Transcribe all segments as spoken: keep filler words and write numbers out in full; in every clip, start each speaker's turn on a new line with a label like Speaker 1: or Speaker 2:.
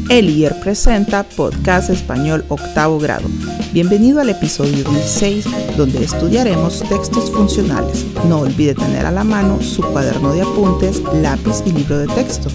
Speaker 1: Elier presenta Podcast Español Octavo Grado. Bienvenido al episodio dieciséis, donde estudiaremos textos funcionales. No olvide tener a la mano su cuaderno de apuntes, lápiz y libro de texto.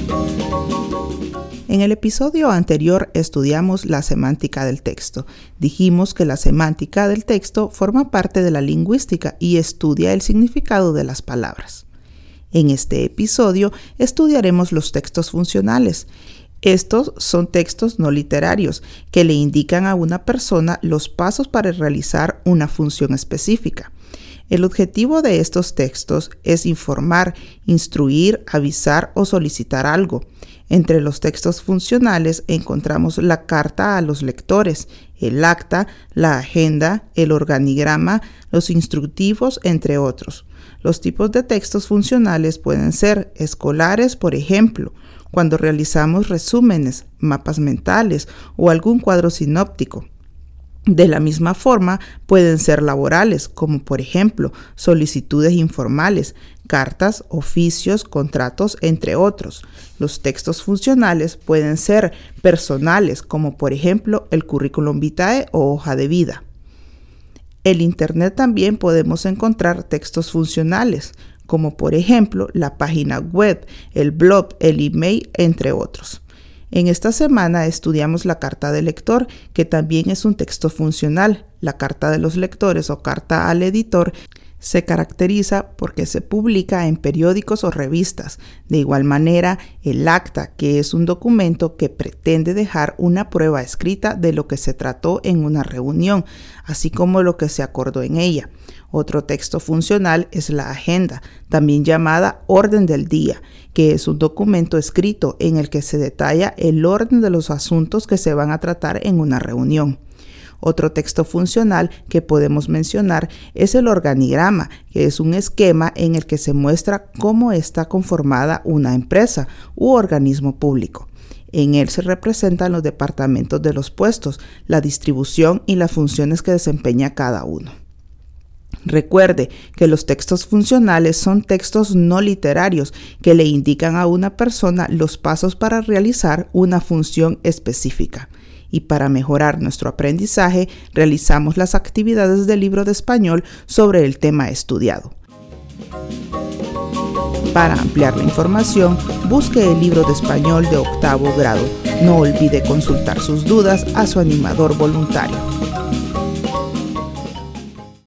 Speaker 1: En el episodio anterior estudiamos la semántica del texto. Dijimos que la semántica del texto forma parte de la lingüística y estudia el significado de las palabras. En este episodio estudiaremos los textos funcionales. Estos son textos no literarios que le indican a una persona los pasos para realizar una función específica. El objetivo de estos textos es informar, instruir, avisar o solicitar algo. Entre los textos funcionales encontramos la carta a los lectores, el acta, la agenda, el organigrama, los instructivos, entre otros. Los tipos de textos funcionales pueden ser escolares, por ejemplo, cuando realizamos resúmenes, mapas mentales o algún cuadro sinóptico. De la misma forma, pueden ser laborales, como por ejemplo, solicitudes informales, cartas, oficios, contratos, entre otros. Los textos funcionales pueden ser personales, como por ejemplo, el currículum vitae o hoja de vida. En Internet también podemos encontrar textos funcionales, como por ejemplo la página web, el blog, el email, entre otros. En esta semana estudiamos la carta del lector, que también es un texto funcional. La carta de los lectores o carta al editor se caracteriza porque se publica en periódicos o revistas. De igual manera, el acta, que es un documento que pretende dejar una prueba escrita de lo que se trató en una reunión, así como lo que se acordó en ella. Otro texto funcional es la agenda, también llamada orden del día, que es un documento escrito en el que se detalla el orden de los asuntos que se van a tratar en una reunión. Otro texto funcional que podemos mencionar es el organigrama, que es un esquema en el que se muestra cómo está conformada una empresa u organismo público. En él se representan los departamentos de los puestos, la distribución y las funciones que desempeña cada uno. Recuerde que los textos funcionales son textos no literarios que le indican a una persona los pasos para realizar una función específica. Y para mejorar nuestro aprendizaje, realizamos las actividades del libro de español sobre el tema estudiado. Para ampliar la información, busque el libro de español de octavo grado. No olvide consultar sus dudas a su animador voluntario.